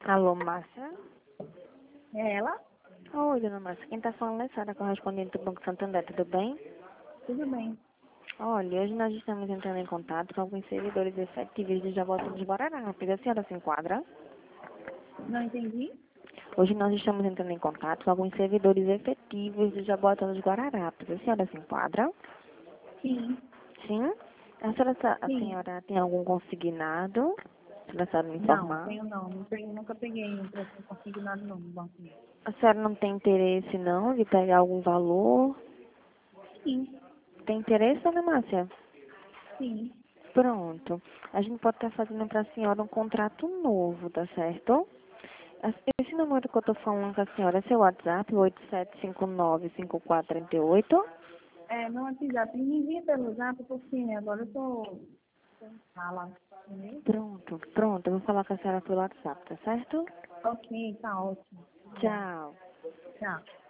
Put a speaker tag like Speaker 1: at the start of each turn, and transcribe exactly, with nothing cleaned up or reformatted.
Speaker 1: Alô, Márcia?
Speaker 2: É ela?
Speaker 1: Oi, dona Márcia. Quem está falando é a Sara, correspondente do Banco Santander, tudo bem?
Speaker 2: Tudo bem.
Speaker 1: Olha, hoje nós estamos entrando em contato com alguns servidores efetivos de Jaboatão dos Guararapes. A senhora se enquadra?
Speaker 2: Não entendi?
Speaker 1: Hoje nós estamos entrando em contato com alguns servidores efetivos de Jaboatão dos Guararapes. A senhora se enquadra?
Speaker 2: Sim,
Speaker 1: Sim? A senhora, sa- a
Speaker 2: sim.
Speaker 1: senhora tem algum consignado? A senhora sabe me
Speaker 2: Não,
Speaker 1: informar?
Speaker 2: tenho não. Não tenho, nunca peguei um preço consignado não no banco.
Speaker 1: A senhora não tem interesse, não, de pegar algum valor?
Speaker 2: Sim,
Speaker 1: Tem interesse, dona Márcia?
Speaker 2: sim.
Speaker 1: Pronto. A gente pode estar fazendo para a senhora um contrato novo, tá certo? As- Esse número que eu estou falando com a senhora é seu WhatsApp, oito sete cinco nove cinco quatro três oito.
Speaker 2: É, no WhatsApp, me envia pelo zap, porque né, agora eu tô sem sala. Entendeu?
Speaker 1: Pronto, pronto. Eu vou falar com a senhora pelo WhatsApp, tá certo?
Speaker 2: Ok, tá ótimo. Obrigada.
Speaker 1: Tchau.
Speaker 2: Tchau.